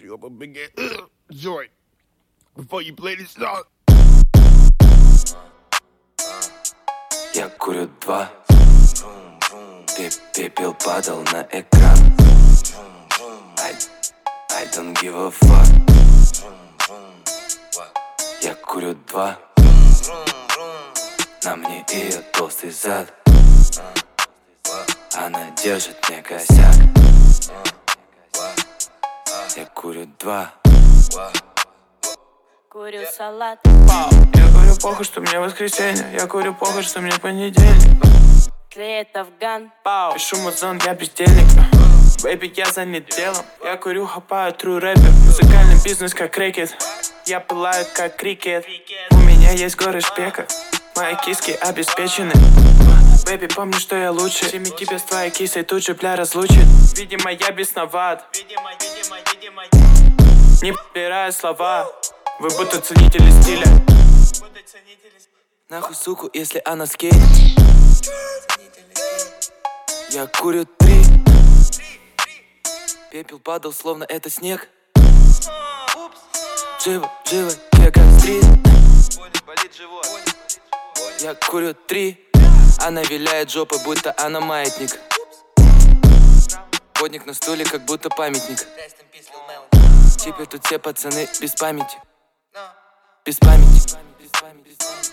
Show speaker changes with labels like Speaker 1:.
Speaker 1: you up a big joint before you play this song.
Speaker 2: Я курю два. Пепел падал на экран. I don't give a fuck. Я курю два. На мне ее толстый зад. Она держит мне косяк. Я курю два.
Speaker 3: Курю салат.
Speaker 4: Я курю похуй, что мне воскресенье. Я курю похуй, что мне понедельник.
Speaker 3: Клеит Афган.
Speaker 4: Пишу музон, я бездельник. Бэйби, я занят делом. Я курю, хапаю, тру рэпер. Музыкальный бизнес как рэкет. Я пылаю как крикет. У меня есть горы шпека. Мои киски обеспечены. Бэйби, помни, что я лучше. Всеми тебя с твоей кисой тут же, бля, разлучит. Видимо, я бесноват. Не подбираю слова. Вы будто ценители стиля.
Speaker 2: Нахуй суку, если она скейт. Я курю три. Пепел падал, словно это снег. Живо, живо, я как стрит. Я курю три. Она виляет жопой, будто она маятник. Водник на стуле, как будто памятник. Типа тут все пацаны без памяти. Без памяти.